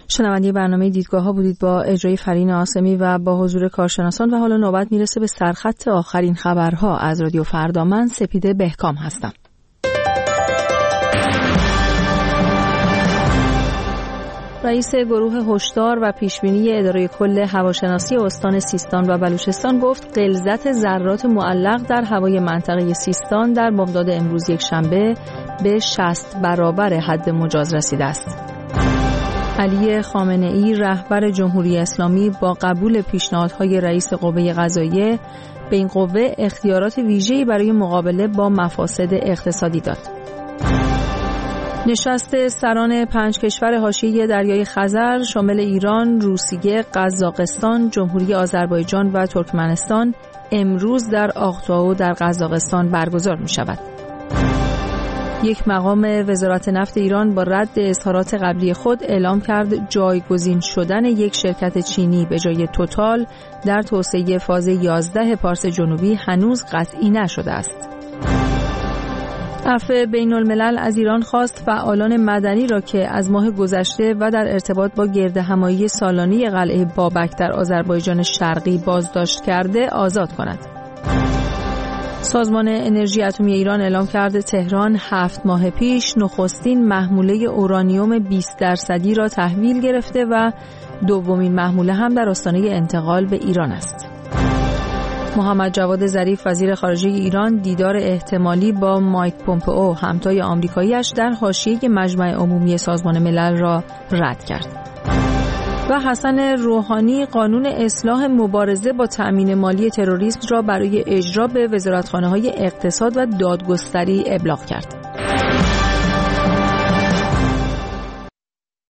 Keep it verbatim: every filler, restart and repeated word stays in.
شنونده برنامه دیدگاه‌ها بودید با اجرای فرین عاصمی و با حضور کارشناسان و حالا نوبت میرسه به سرخط آخرین خبرها از رادیو فردا. من سپیده بهکام هستم. رئیس گروه هشدار و پیشبینی اداره کل هواشناسی استان سیستان و بلوچستان گفت غلظت ذرات معلق در هوای منطقه سیستان در بامداد امروز یکشنبه به شصت برابر حد مجاز رسیده است. علی خامنه‌ای رهبر جمهوری اسلامی با قبول پیشنهادهای رئیس قوه قضاییه به این قوه اختیارات ویژه‌ای برای مقابله با مفاسد اقتصادی داد. نشست سران پنج کشور حاشیه دریای خزر شامل ایران، روسیه، قزاقستان، جمهوری آذربایجان و ترکمنستان امروز در آختائو در قزاقستان برگزار می شود. یک مقام وزارت نفت ایران با رد اظهارات قبلی خود اعلام کرد جایگزین شدن یک شرکت چینی به جای توتال در توسعه فاز یازده پارس جنوبی هنوز قطعی نشده است. عفو بین الملل از ایران خواست فعالان مدنی را که از ماه گذشته و در ارتباط با گردهمایی سالانه قلعه بابک در آذربایجان شرقی بازداشت کرده آزاد کند. سازمان انرژی اتمی ایران اعلام کرده تهران هفت ماه پیش نخستین محموله اورانیوم بیست درصدی را تحویل گرفته و دومین محموله هم در آستانه انتقال به ایران است. محمد جواد ظریف وزیر خارجه ایران دیدار احتمالی با مایک پومپئو همتای آمریکایی‌اش در حاشیه مجمع عمومی سازمان ملل را رد کرد. و حسن روحانی قانون اصلاح مبارزه با تأمین مالی تروریسم را برای اجرا به وزارتخانه‌های اقتصاد و دادگستری ابلاغ کرد.